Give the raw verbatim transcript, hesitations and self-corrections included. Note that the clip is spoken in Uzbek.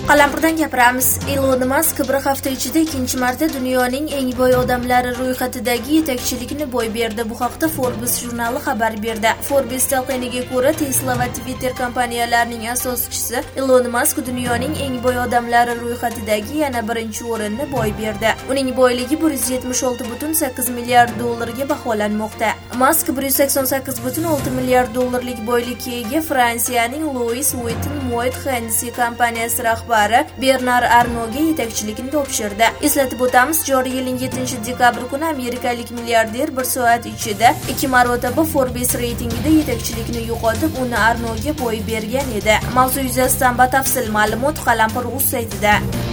Qalampirdan gapiramiz. Elon Musk bir hafta ichida ikkinchi marta dunyoning eng boy odamlari ro'yxatidagi yetakchilikni bo'y berdi. Bu haqda Forbes jurnali xabar berdi. Forbes talqiniga ko'ra, Tesla va Twitter kompaniyalarining asoschisi Elon Musk dunyoning eng boy odamlari ro'yxatidagi yana birinchi o'rinni boy berdi. Uning boyligi bir yuz yetmish olti butun sakkiz milliard dollarga baholanmoqda. Musk bir yuz sakson sakkiz butun olti milliard dollarlik boylikka ega Fransiyaning Louis Vuitton Moet Hennessy kompaniyasi rahbari Bernard Arnaultga yetakchilikni topshirdi. Eslatib o'tamiz, joriy yilning yettinchi dekabr kuni amerikalik milliarder bir soat ichida ikki marotaba Forbes reytingida yetakchilikni yo'qotib, uni Arnaultga bo'y bergan edi. Mavzu yuzasidan batafsil ma'lumot Qalampir.uz saytida.